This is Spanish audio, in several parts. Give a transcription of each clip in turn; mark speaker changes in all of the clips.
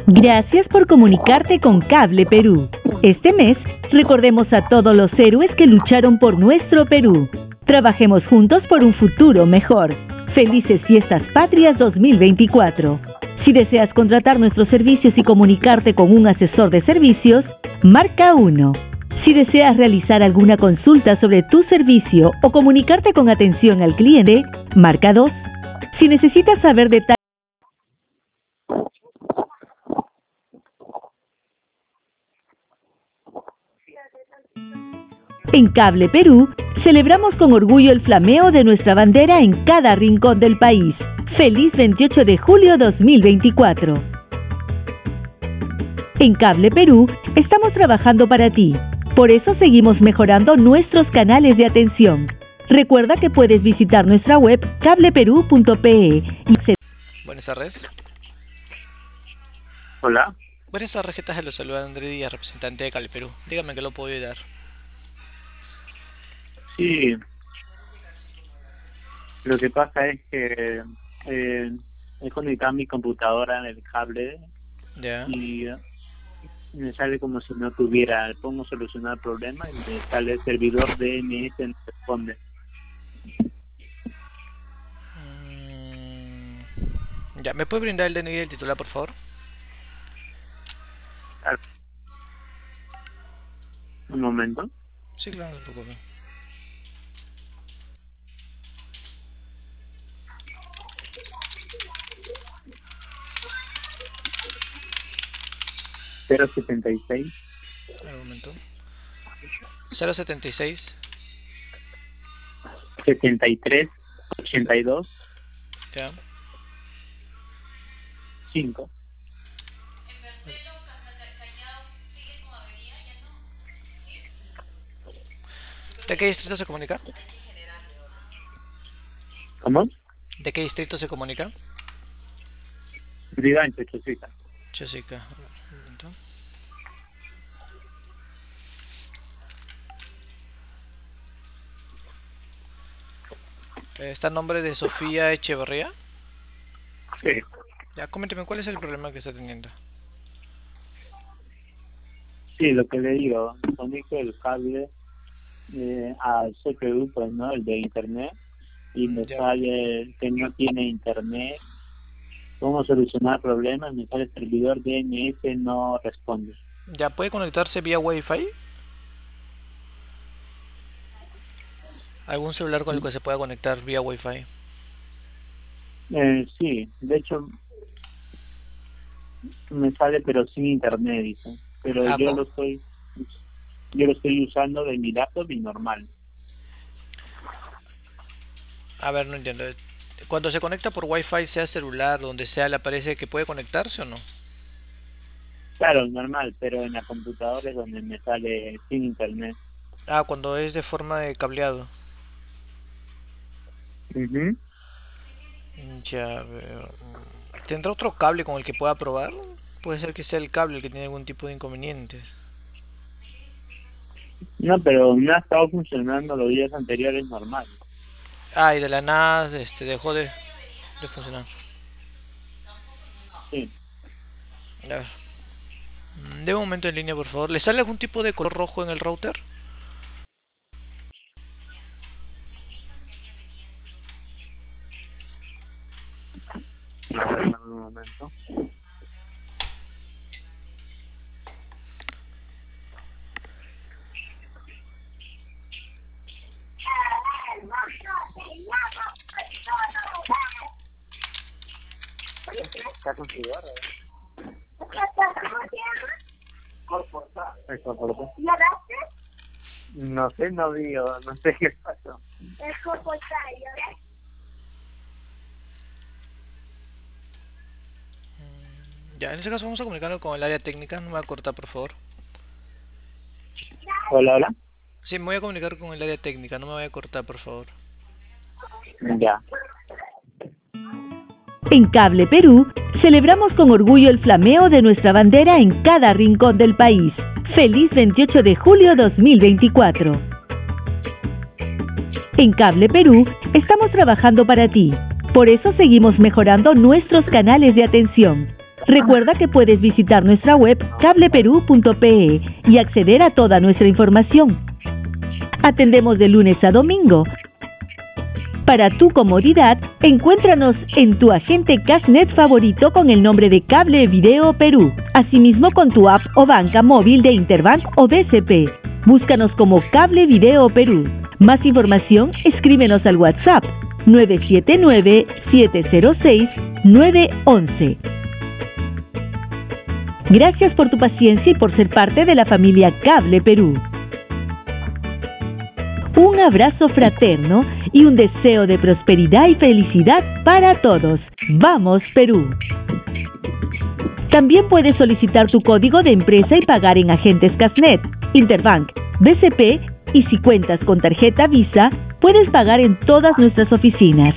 Speaker 1: Gracias por comunicarte con Cable Perú. Este mes, recordemos a todos los héroes que lucharon por nuestro Perú. Trabajemos juntos por un futuro mejor. Felices Fiestas Patrias 2024. Si deseas contratar nuestros servicios y comunicarte con un asesor de servicios, marca 1. Si deseas realizar alguna consulta sobre tu servicio o comunicarte con atención al cliente, marca 2. Si necesitas saber detalles en Cable Perú, celebramos con orgullo el flameo de nuestra bandera en cada rincón del país. ¡Feliz 28 de julio 2024! En Cable Perú, estamos trabajando para ti. Por eso seguimos mejorando nuestros canales de atención. Recuerda que puedes visitar nuestra web cableperú.pe.
Speaker 2: Buenas tardes.
Speaker 3: Hola.
Speaker 2: Buenas tardes, ¿qué tal? Los saluda André Díaz, representante de Cable Perú. Dígame que lo puedo ayudar.
Speaker 3: Sí, lo que pasa es que he conectado mi computadora en el cable
Speaker 2: Ya.
Speaker 3: y me sale como si no tuviera. Pongo solucionar el problema y me sale el servidor DNS no responde.
Speaker 2: Ya, ¿me puede brindar el DNI del titular, por favor?
Speaker 3: Un momento.
Speaker 2: Sí, claro, no se preocupe.
Speaker 3: .076
Speaker 2: Un momento. 076.
Speaker 3: 73 82
Speaker 2: Ya.
Speaker 3: 5.
Speaker 2: ¿De qué distrito se comunica?
Speaker 3: ¿Cómo?
Speaker 2: ¿De qué distrito se comunica?
Speaker 3: Brigancho, Chosica.
Speaker 2: Chosica. Un momento. ¿Está el nombre de Sofía Echeverría?
Speaker 3: Sí.
Speaker 2: Ya, coménteme, ¿cuál es el problema que está teniendo?
Speaker 3: Sí, lo que le digo, conecto el cable al CPU, pues, ¿no? El de internet, y me
Speaker 2: Ya.
Speaker 3: sale que no tiene internet. ¿Cómo solucionar problemas? Me sale el servidor DNS no responde.
Speaker 2: ¿Ya puede conectarse vía Wi-Fi? ¿Algún celular con el que se pueda conectar vía Wi-Fi?
Speaker 3: Sí, de hecho me sale pero sin internet, dice. Pero
Speaker 2: Ah,
Speaker 3: yo lo estoy usando de mi laptop y normal.
Speaker 2: a ver, no entiendo. Cuando se conecta por Wi-Fi, sea celular, donde sea, ¿le aparece que puede conectarse o no?
Speaker 3: Claro, normal, pero en la computadora es donde me sale sin internet.
Speaker 2: Ah, cuando es de forma de cableado.
Speaker 3: Ujú.
Speaker 2: Ya veo. ¿Tendrá otro cable con el que pueda probar? Puede ser que sea el cable el que tiene algún tipo de inconvenientes.
Speaker 3: No, pero no ha estado funcionando los días anteriores normal.
Speaker 2: Ah, y de la nada dejó de funcionar.
Speaker 3: Sí.
Speaker 2: A ver. De un momento en línea, por favor. ¿Le sale algún tipo de color rojo en el router?
Speaker 3: A ver, dame un momento. ¿Está configurado? ¿El soporte? No sé, no vi, no sé qué pasó.
Speaker 2: Ya, en ese caso vamos a comunicarnos con el área técnica. No me va a cortar, por favor.
Speaker 3: Hola, hola.
Speaker 2: Sí, me voy a comunicar con el área técnica. No me voy a cortar, por favor.
Speaker 3: Ya.
Speaker 1: En Cable Perú, celebramos con orgullo el flameo de nuestra bandera en cada rincón del país. ¡Feliz 28 de julio 2024! En Cable Perú, estamos trabajando para ti. Por eso seguimos mejorando nuestros canales de atención. Recuerda que puedes visitar nuestra web cableperú.pe y acceder a toda nuestra información. Atendemos de lunes a domingo. Para tu comodidad, encuéntranos en tu agente Cashnet favorito con el nombre de Cable Video Perú. Asimismo con tu app o banca móvil de Interbank o BCP. Búscanos como Cable Video Perú. Más información, escríbenos al WhatsApp 979-706-911. Gracias por tu paciencia y por ser parte de la familia Cable Perú. Un abrazo fraterno y un deseo de prosperidad y felicidad para todos. ¡Vamos, Perú! También puedes solicitar tu código de empresa y pagar en agentes Cashnet, Interbank, BCP y si cuentas con tarjeta Visa, puedes pagar en todas nuestras oficinas.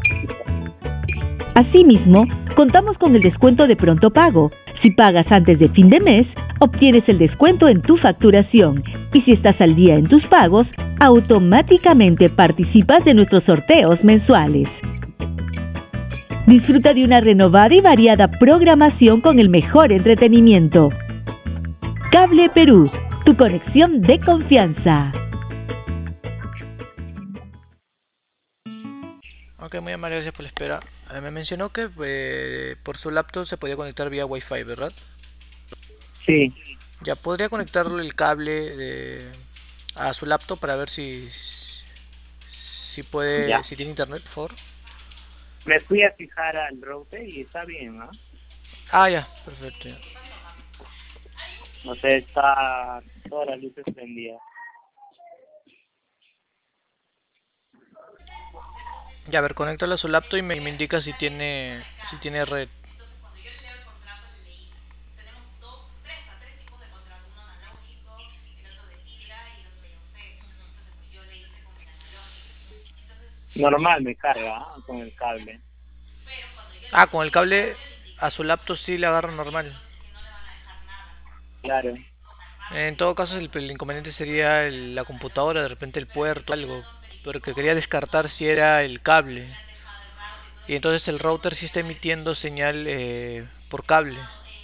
Speaker 1: Asimismo, contamos con el descuento de pronto pago. Si pagas antes de fin de mes, obtienes el descuento en tu facturación. Y si estás al día en tus pagos, automáticamente participas de nuestros sorteos mensuales. Disfruta de una renovada y variada programación con el mejor entretenimiento. Cable Perú, tu conexión de confianza.
Speaker 2: Ok, muy amable, gracias por la espera. Me mencionó que por su laptop se podía conectar vía Wi-Fi, ¿verdad?
Speaker 3: Sí,
Speaker 2: Ya podría conectarle el cable a su laptop para ver si puede,
Speaker 3: ya.
Speaker 2: si tiene internet, por favor.
Speaker 3: Me fui a fijar al router y está bien, ¿no?
Speaker 2: Ah, ya, perfecto. Ya.
Speaker 3: O sea, está todas las luces prendidas.
Speaker 2: Ya, a ver, conéctalo a su laptop y me indica si tiene red.
Speaker 3: Normal me carga, con el cable.
Speaker 2: Ah, con el cable a su laptop sí le agarra normal.
Speaker 3: Claro.
Speaker 2: En todo caso, el inconveniente sería la computadora, de repente el puerto, algo. Porque quería descartar si era el cable. Y entonces el router sí está emitiendo señal por cable.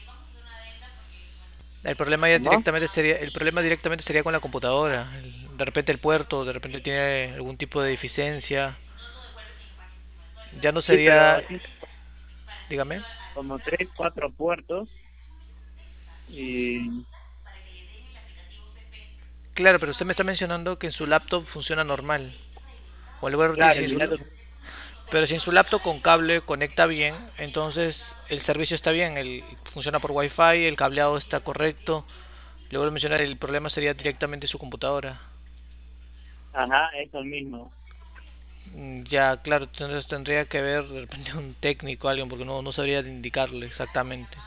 Speaker 3: ¿Cómo?
Speaker 2: El problema directamente sería con la computadora. De repente el puerto, de repente tiene algún tipo de deficiencia. Ya no
Speaker 3: Sí,
Speaker 2: sería,
Speaker 3: pero tiene
Speaker 2: dígame.
Speaker 3: como 3, 4 puertos y
Speaker 2: Claro, pero usted me está mencionando que en su laptop funciona normal. O le voy a repetir,
Speaker 3: claro,
Speaker 2: pero si en su laptop con cable conecta bien, entonces el servicio está bien, funciona por Wi-Fi, el cableado está correcto. Le vuelvo a mencionar, el problema sería directamente su computadora.
Speaker 3: ajá, eso mismo.
Speaker 2: Ya, claro, entonces tendría que ver de repente un técnico, alguien, porque no sabría indicarle exactamente.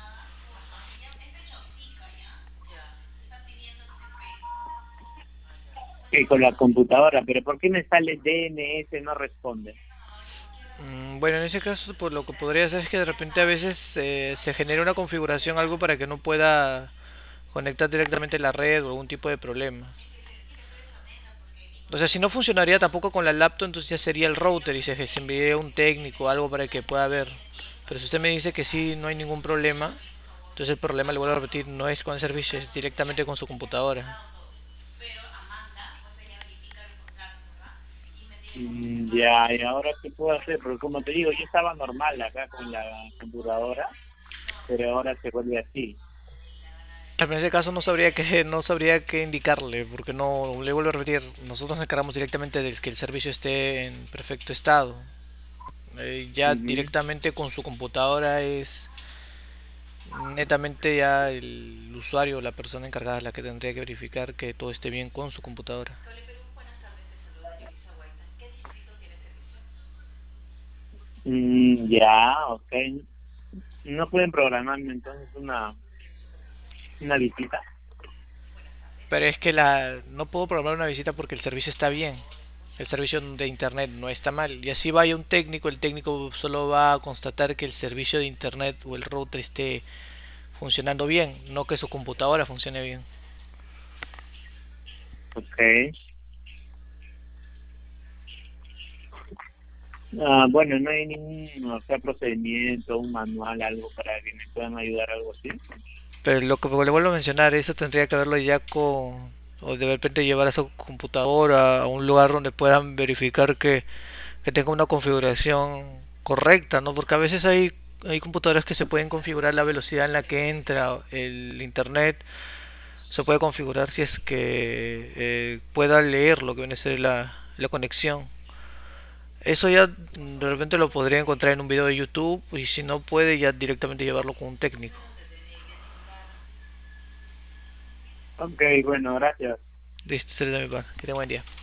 Speaker 3: Que con la computadora, pero ¿por qué me sale DNS no responde?
Speaker 2: Bueno, en ese caso, pues lo que podría hacer es que de repente a veces se genere una configuración, algo para que no pueda conectar directamente la red o algún tipo de problema. O sea, si no funcionaría tampoco con la laptop, entonces ya sería el router y se enviaría un técnico, algo para que pueda ver. Pero si usted me dice que sí, no hay ningún problema, entonces el problema, le vuelvo a repetir, no es con el servicio, es directamente con su computadora.
Speaker 3: Ya, y ahora qué puedo hacer, porque como te digo, yo estaba normal acá con la computadora, pero ahora se vuelve así.
Speaker 2: En ese caso no sabría qué indicarle, porque no, le vuelvo a repetir, nosotros nos encargamos directamente de que el servicio esté en perfecto estado. Ya
Speaker 3: Ujú.
Speaker 2: directamente con su computadora es netamente ya el usuario, la persona encargada, la que tendría que verificar que todo esté bien con su computadora.
Speaker 3: Ya, ok. No pueden programarme entonces una visita.
Speaker 2: Pero es que no puedo programar una visita porque el servicio está bien. El servicio de internet no está mal. Y así vaya un técnico, el técnico solo va a constatar que el servicio de internet o el router esté funcionando bien, no que su computadora funcione bien.
Speaker 3: Ok. Bueno, no hay ningún, o sea, procedimiento, un manual, algo para que me puedan ayudar, algo así.
Speaker 2: Pero lo que le vuelvo a mencionar, eso tendría que verlo ya con, o de repente llevar a su computadora a un lugar donde puedan verificar que tenga una configuración correcta, ¿no? Porque a veces hay computadoras que se pueden configurar la velocidad en la que entra el internet, se puede configurar si es que pueda leer lo que viene a ser la conexión. Eso ya de repente lo podría encontrar en un video de YouTube y si no puede ya directamente llevarlo con un técnico.
Speaker 3: Ok, bueno, gracias.
Speaker 2: Listo, sería de mi parte. Que tenga buen día.